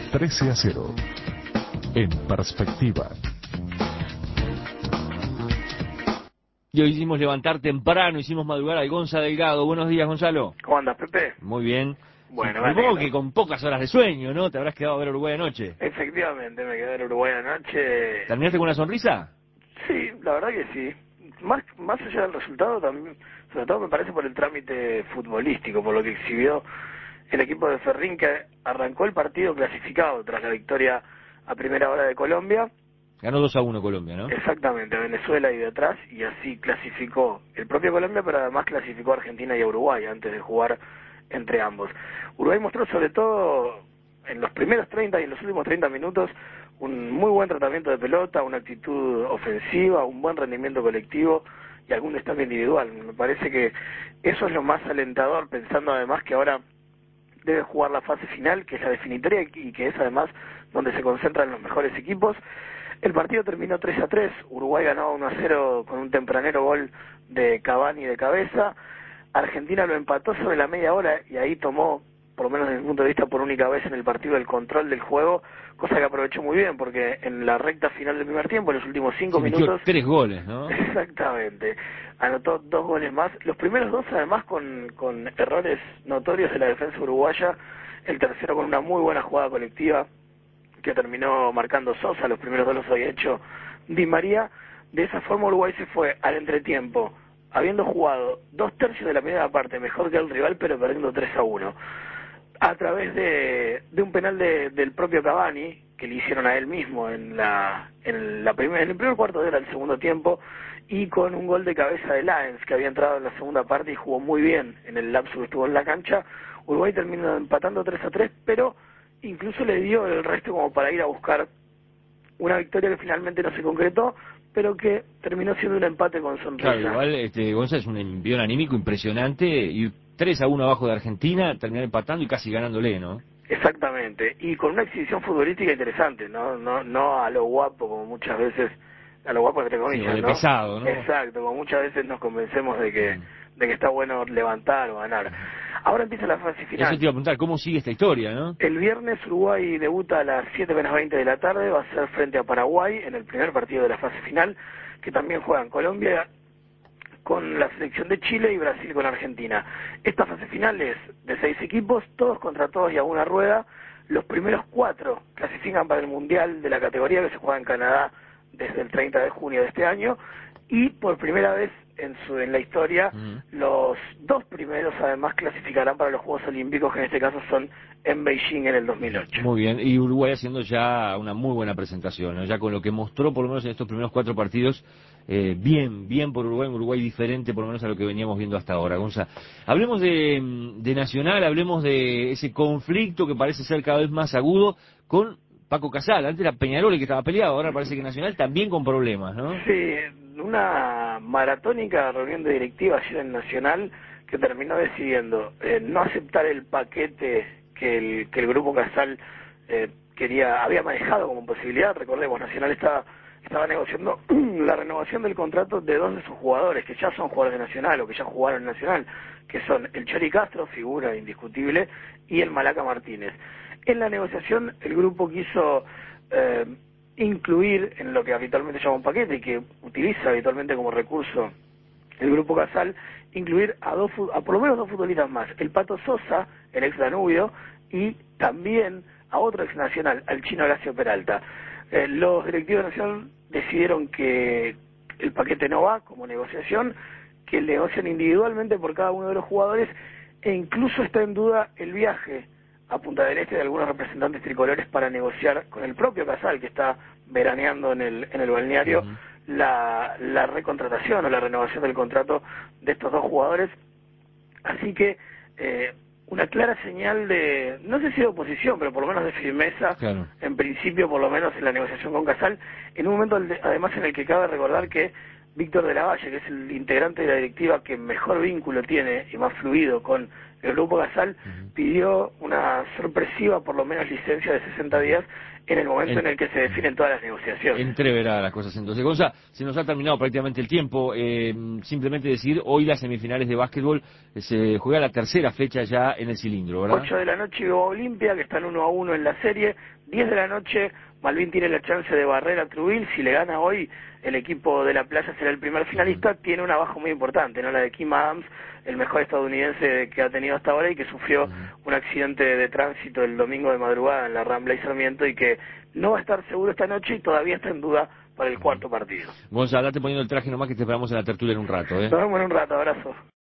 13-0. En perspectiva. Y hoy hicimos levantar temprano, hicimos madrugar al Gonza Delgado. Buenos días, Gonzalo. ¿Cómo andas, Pepe? Muy bien. Bueno, supongo que con pocas horas de sueño, ¿no? Te habrás quedado a ver Uruguay anoche. Efectivamente, me quedé en Uruguay anoche. ¿Terminaste con una sonrisa? Sí, la verdad que sí. Más allá del resultado, también, sobre todo me parece por el trámite futbolístico, por lo que exhibió el equipo de Ferrín, que arrancó el partido clasificado tras la victoria a primera hora de Colombia. Ganó 2-1 Colombia, ¿no? Exactamente, a Venezuela y de atrás, y así clasificó el propio Colombia, pero además clasificó a Argentina y a Uruguay antes de jugar entre ambos. Uruguay mostró sobre todo en los primeros 30 y en los últimos 30 minutos un muy buen tratamiento de pelota, una actitud ofensiva, un buen rendimiento colectivo y algún destaque individual. Me parece que eso es lo más alentador, pensando además que ahora debe jugar la fase final, que es la definitoria y que es además donde se concentran los mejores equipos. El partido terminó 3-3, Uruguay ganó 1-0 con un tempranero gol de Cavani de cabeza. Argentina lo empató sobre la media hora y ahí tomó, por lo menos desde mi punto de vista, por única vez en el partido el control del juego, cosa que aprovechó muy bien porque en la recta final del primer tiempo, en los últimos 5 minutos... 3 goles, ¿no? Exactamente, anotó 2 goles más, los primeros 2 además con errores notorios de la defensa uruguaya, el tercero con una muy buena jugada colectiva que terminó marcando Sosa, los primeros 2 los había hecho Di María. De esa forma Uruguay se fue al entretiempo habiendo jugado 2/3 de la primera parte mejor que el rival, pero perdiendo 3-1 a través de un penal del propio Cavani, que le hicieron a él mismo en el primer cuarto de hora del segundo tiempo, y con un gol de cabeza de Láenz, que había entrado en la segunda parte y jugó muy bien en el lapso que estuvo en la cancha. Uruguay terminó empatando 3-3, pero incluso le dio el resto como para ir a buscar una victoria que finalmente no se concretó, pero que terminó siendo un empate con sonrisa. Claro, igual Gonza es un envión anímico impresionante, y 3-1 abajo de Argentina, terminar empatando y casi ganándole, ¿no? Exactamente, y con una exhibición futbolística interesante, no a lo guapo, como muchas veces, a lo guapo entre comillas, sí, ¿no? Pesado, ¿no? Exacto, como muchas veces nos convencemos de que está bueno levantar o ganar. Ahora empieza la fase final. Eso te iba a preguntar, ¿cómo sigue esta historia, no? El viernes Uruguay debuta a las 7:20 de la tarde, va a ser frente a Paraguay en el primer partido de la fase final, que también juegan Colombia con la selección de Chile y Brasil con Argentina. Esta fase final es de 6 equipos, todos contra todos y a una rueda. Los primeros 4 clasifican para el Mundial de la categoría que se juega en Canadá desde el 30 de junio de este año, y por primera vez en la historia, los 2 primeros además clasificarán para los Juegos Olímpicos, que en este caso son en Beijing en el 2008. Muy bien, y Uruguay haciendo ya una muy buena presentación, ¿no? Ya con lo que mostró por lo menos en estos primeros 4 partidos, bien por Uruguay, un Uruguay diferente por lo menos a lo que veníamos viendo hasta ahora. Gonza, hablemos de Nacional, hablemos de ese conflicto que parece ser cada vez más agudo con Paco Casal. Antes era Peñarol el que estaba peleado, ahora parece que Nacional también con problemas, ¿no? Sí, una maratónica reunión de directiva ayer en Nacional que terminó decidiendo no aceptar el paquete que el grupo Casal había manejado como posibilidad. Recordemos, Nacional estaba negociando la renovación del contrato de 2 de sus jugadores, que ya son jugadores de Nacional o que ya jugaron en Nacional, que son el Chori Castro, figura indiscutible, y el Malaca Martínez. En la negociación el grupo quiso incluir en lo que habitualmente llama un paquete y que utiliza habitualmente como recurso el grupo Casal, incluir a por lo menos 2 futbolistas más, el Pato Sosa, el ex Danubio, y también a otro ex Nacional, al chino Horacio Peralta. Los directivos de Nacional decidieron que el paquete no va como negociación, que negocian individualmente por cada uno de los jugadores, e incluso está en duda el viaje a Punta del Este de algunos representantes tricolores para negociar con el propio Casal, que está veraneando en el balneario, la recontratación o la renovación del contrato de estos 2 jugadores. Así que una clara señal de, no sé si de oposición, pero por lo menos de firmeza, claro, en principio, por lo menos en la negociación con Casal, en un momento además en el que cabe recordar que Víctor de la Valle, que es el integrante de la directiva que mejor vínculo tiene y más fluido con el Grupo Casal, pidió una sorpresiva, por lo menos, licencia de 60 días en el momento en el que se definen todas las negociaciones. Entreverá las cosas entonces. Gonza, se nos ha terminado prácticamente el tiempo. Simplemente decir, hoy las semifinales de básquetbol se juega la tercera fecha ya en el cilindro, ¿verdad? 8 de la noche Viva Olimpia, que están 1-1 en la serie. 10 de la noche Malvin tiene la chance de barrer a Trubil. Si le gana hoy, el equipo de La Playa será el primer finalista. Tiene una baja muy importante, ¿no? La de Kim Adams, el mejor estadounidense que ha tenido hasta ahora y que sufrió un accidente de tránsito el domingo de madrugada en la Rambla y Sarmiento, y que no va a estar seguro esta noche y todavía está en duda para el cuarto partido. Gonza, andate poniendo el traje nomás, que te esperamos en la tertulia en un rato, ¿eh? Nos vemos en un rato, abrazo.